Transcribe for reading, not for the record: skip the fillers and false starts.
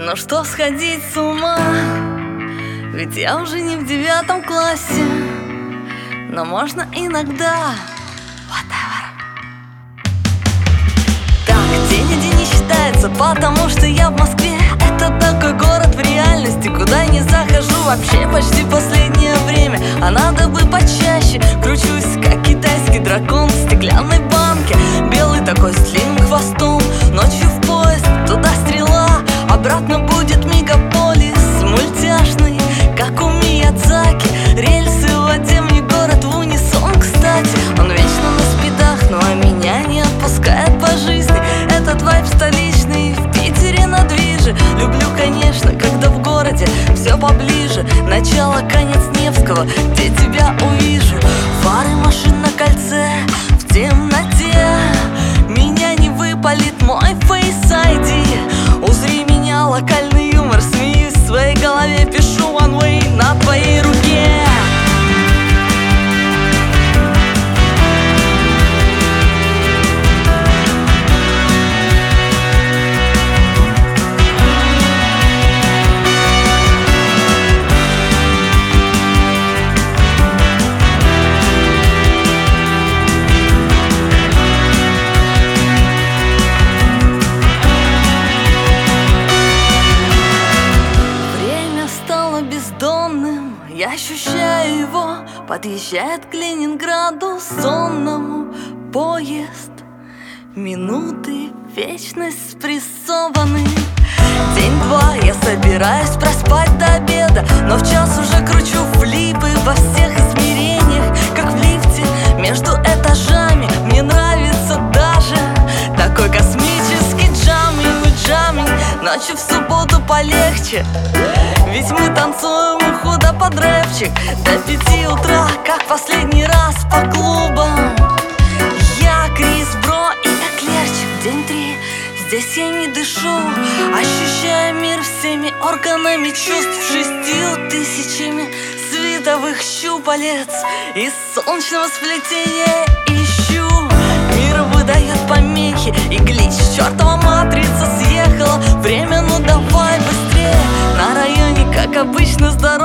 Ну что сходить с ума, ведь я уже не в 9 классе. Но можно иногда whatever. Так, день один не считается, потому что я в Москве. Это такой город в реальности, куда не захожу вообще почти последнее время. А надо бы почаще. Кручусь, как китайский дракон в стеклянной банке. Белый такой с длинным хвостом. Ночью в поезд, туда стрела, обратно будет мегаполис мультяшный, как у Миядзаки. Рельсы в воде, мне город в унисон, кстати. Он вечно на спидах, ну а меня не отпускает по жизни этот вайб столичный. В Питере на движе. Люблю, конечно, когда в городе все поближе. Начало, конец Невского, где тебя увижу. Фары машин на кольце в темноте. Меня не выпалит мой Face ID. Узри меня, локальный юмор, смеюсь в своей голове. Пишу one way на твоей руке. Я ощущаю его, подъезжает к Ленинграду сонному поезд. Минуты, вечность спрессованы. День-два я собираюсь проспать до обеда, но в час уже кручу флипы во всех измерениях, как в лифте между этажами. Мне нравится даже такой космический джаминг. Ночью в субботу полегче, ведь мы танцуем и худо под рэпчик до 5 утра, как последний раз по клубам. Я, Крис, Бро и Эклерчик. День 3, здесь я не дышу, ощущая мир всеми органами чувств. 6000 световых щупалец из солнечного сплетения ищу. Мир выдает помехи и глич, чертова матрица съехала. Время, ну давай быстрее. На районе, как обычно, здорово.